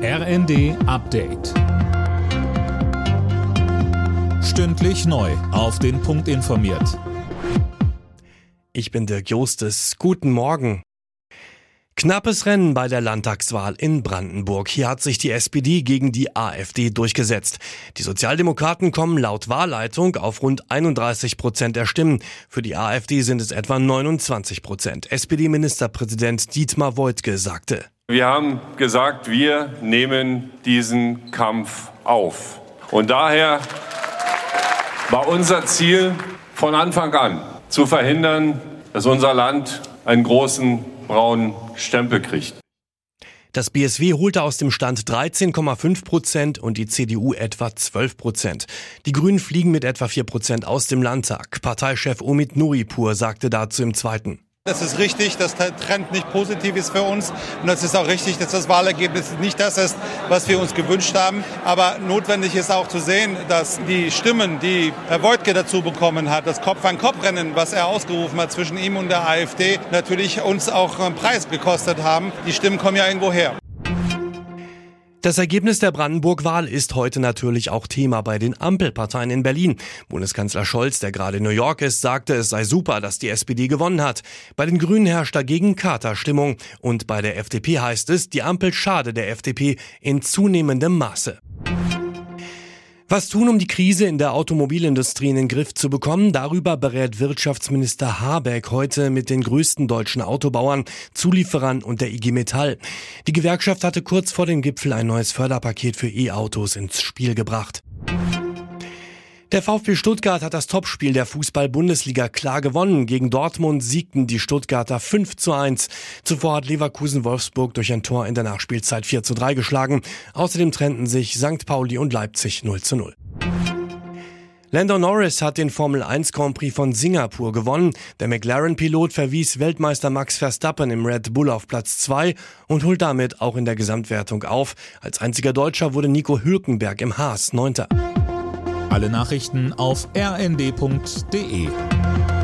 RND Update. Stündlich neu auf den Punkt informiert. Ich bin Dirk Jostes. Guten Morgen. Knappes Rennen bei der Landtagswahl in Brandenburg. Hier hat sich die SPD gegen die AfD durchgesetzt. Die Sozialdemokraten kommen laut Wahlleitung auf rund 31% der Stimmen. Für die AfD sind es etwa 29%. SPD-Ministerpräsident Dietmar Woidke sagte: Wir haben gesagt, wir nehmen diesen Kampf auf. Und daher war unser Ziel von Anfang an zu verhindern, dass unser Land einen großen braunen Stempel kriegt. Das BSW holte aus dem Stand 13,5% und die CDU etwa 12%. Die Grünen fliegen mit etwa 4% aus dem Landtag. Parteichef Omid Nuripur sagte dazu im Zweiten: Es ist richtig, dass der Trend nicht positiv ist für uns. Und es ist auch richtig, dass das Wahlergebnis nicht das ist, was wir uns gewünscht haben. Aber notwendig ist auch zu sehen, dass die Stimmen, die Herr Woidke dazu bekommen hat, das Kopf-an-Kopf-Rennen, was er ausgerufen hat zwischen ihm und der AfD, natürlich uns auch einen Preis gekostet haben. Die Stimmen kommen ja irgendwo her. Das Ergebnis der Brandenburg-Wahl ist heute natürlich auch Thema bei den Ampelparteien in Berlin. Bundeskanzler Scholz, der gerade in New York ist, sagte, es sei super, dass die SPD gewonnen hat. Bei den Grünen herrscht dagegen Katerstimmung. Und bei der FDP heißt es, die Ampel schade der FDP in zunehmendem Maße. Was tun, um die Krise in der Automobilindustrie in den Griff zu bekommen? Darüber berät Wirtschaftsminister Habeck heute mit den größten deutschen Autobauern, Zulieferern und der IG Metall. Die Gewerkschaft hatte kurz vor dem Gipfel ein neues Förderpaket für E-Autos ins Spiel gebracht. Der VfB Stuttgart hat das Topspiel der Fußball-Bundesliga klar gewonnen. Gegen Dortmund siegten die Stuttgarter 5:1. Zuvor hat Leverkusen Wolfsburg durch ein Tor in der Nachspielzeit 4:3 geschlagen. Außerdem trennten sich St. Pauli und Leipzig 0:0. Lando Norris hat den Formel 1 Grand Prix von Singapur gewonnen. Der McLaren-Pilot verwies Weltmeister Max Verstappen im Red Bull auf Platz 2 und holt damit auch in der Gesamtwertung auf. Als einziger Deutscher wurde Nico Hülkenberg im Haas 9. Alle Nachrichten auf rnd.de.